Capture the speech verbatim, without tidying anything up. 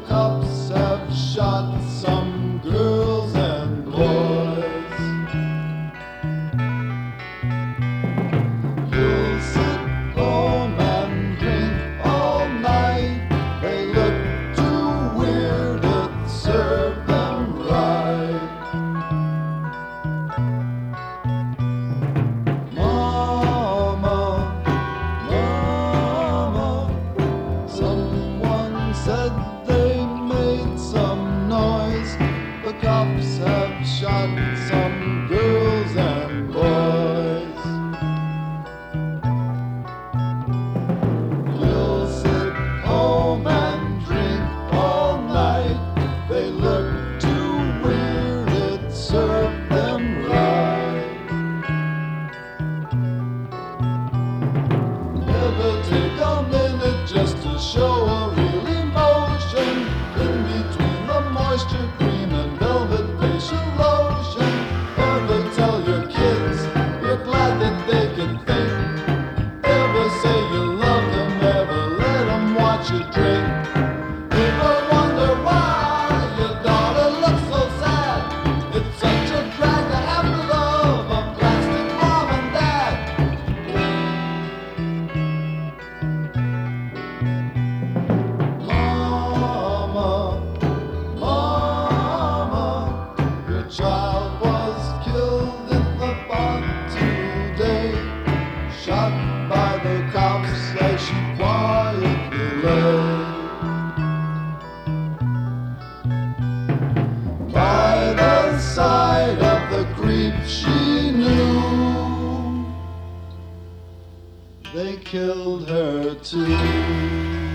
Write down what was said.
cops have shot some girls and boys. You'll sit home and drink all night. They look too weird, it served them right. Mama, Mama, someone said they made some noise. The cops have shot some girls and boys. You'll sit home and drink all night. They look too weird, it served them right. Never take a minute just to show a real emotion. In between the moisture cream and velvet facial lotion. Ever tell your kids you're glad that they can think. Ever say you love them, ever let them watch you drink. Ever wonder why your daughter looks so sad? It's such a drag to have to love a plastic mom and dad. Mama, Mama, your child was killed in the barn today, shot by the cops as she quietly lay. By the side of the creep she knew, they killed her too.